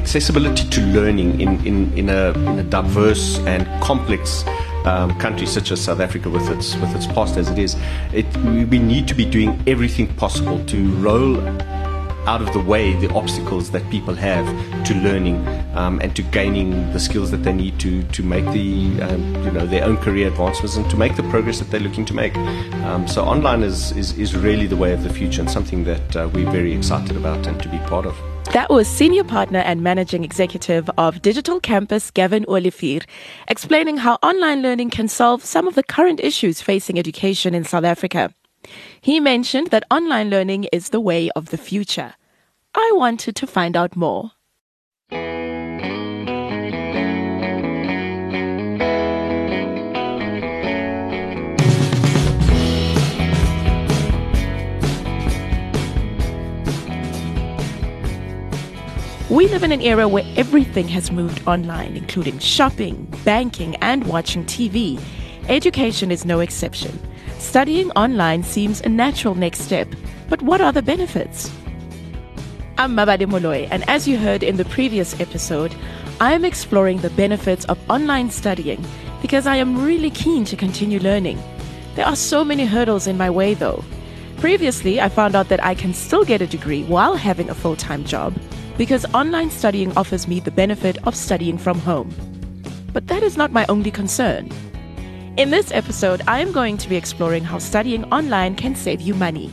accessibility to learning in a diverse and complex country such as South Africa, with its past as it is, we need to be doing everything possible to roll out of the way the obstacles that people have to learning and to gaining the skills that they need to make their own career advancements and to make the progress that they're looking to make. So online is really the way of the future, and something that we're very excited about and to be part of. That was Senior Partner and Managing Executive of Digital Campus, Gavin Olivier, explaining how online learning can solve some of the current issues facing education in South Africa. He mentioned that online learning is the way of the future. I wanted to find out more. We live in an era where everything has moved online, including shopping, banking, and watching TV. Education is no exception. Studying online seems a natural next step, but what are the benefits? I'm Mabade Moloi, and as you heard in the previous episode, I am exploring the benefits of online studying because I am really keen to continue learning. There are so many hurdles in my way though. Previously, I found out that I can still get a degree while having a full-time job because online studying offers me the benefit of studying from home. But that is not my only concern. In this episode, I am going to be exploring how studying online can save you money.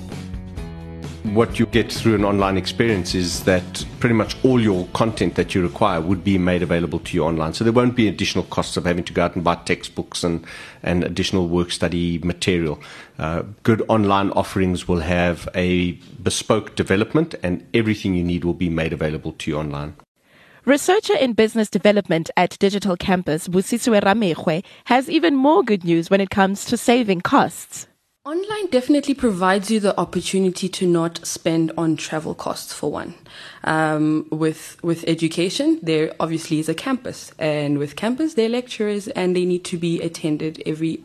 What you get through an online experience is that pretty much all your content that you require would be made available to you online. So there won't be additional costs of having to go out and buy textbooks and additional work study material. Good online offerings will have a bespoke development, and everything you need will be made available to you online. Researcher in business development at Digital Campus, Busisiwe Ramekgwe, has even more good news when it comes to saving costs. Online definitely provides you the opportunity to not spend on travel costs, for one. With education, there obviously is a campus, and with campus, there are lecturers, and they need to be attended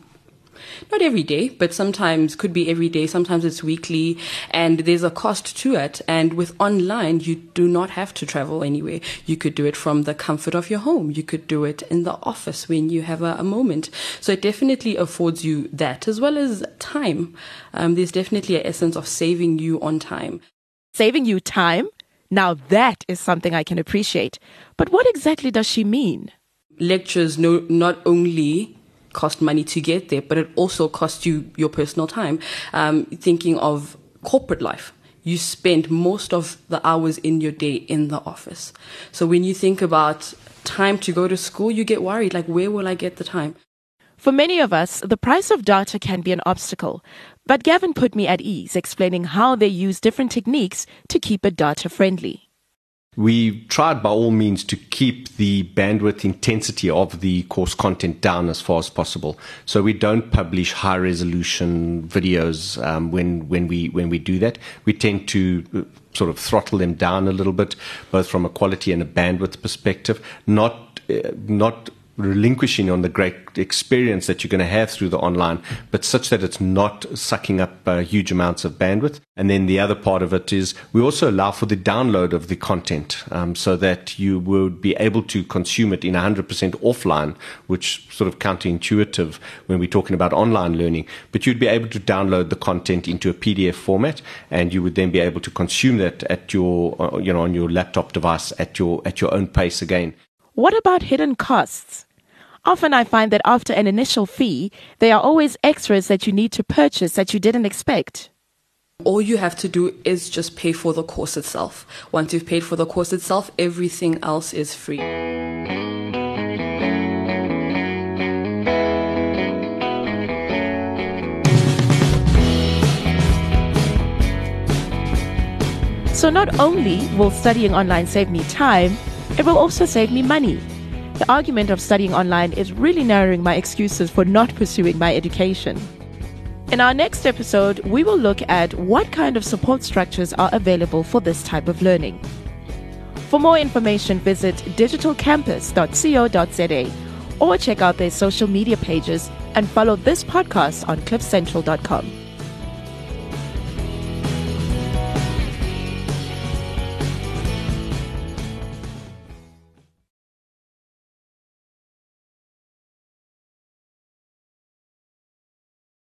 not every day, but sometimes could be every day, sometimes it's weekly, and there's a cost to it. And with online, you do not have to travel anywhere. You could do it from the comfort of your home. You could do it in the office when you have a moment. So it definitely affords you that, as well as time. There's definitely an essence of saving you on time. Saving you time? Now that is something I can appreciate. But what exactly does she mean? Lectures not only cost money to get there, but it also costs you your personal time. Thinking of corporate life, you spend most of the hours in your day in the office. So when you think about time to go to school, you get worried, like, where will I get the time? For many of us, the price of data can be an obstacle. But Gavin put me at ease, explaining how they use different techniques to keep it data friendly. We tried by all means to keep the bandwidth intensity of the course content down as far as possible. So we don't publish high resolution videos when we do that. We tend to sort of throttle them down a little bit, both from a quality and a bandwidth perspective, not relinquishing on the great experience that you're going to have through the online, but such that it's not sucking up huge amounts of bandwidth. And then the other part of it is we also allow for the download of the content so that you would be able to consume it in 100% offline, which sort of counterintuitive when we're talking about online learning. But you'd be able to download the content into a PDF format, and you would then be able to consume that at your, on your laptop device at your own pace again. What about hidden costs? Often I find that after an initial fee, there are always extras that you need to purchase that you didn't expect. All you have to do is just pay for the course itself. Once you've paid for the course itself, everything else is free. So not only will studying online save me time, it will also save me money. The argument of studying online is really narrowing my excuses for not pursuing my education. In our next episode, we will look at what kind of support structures are available for this type of learning. For more information, visit digitalcampus.co.za or check out their social media pages and follow this podcast on cliffcentral.com.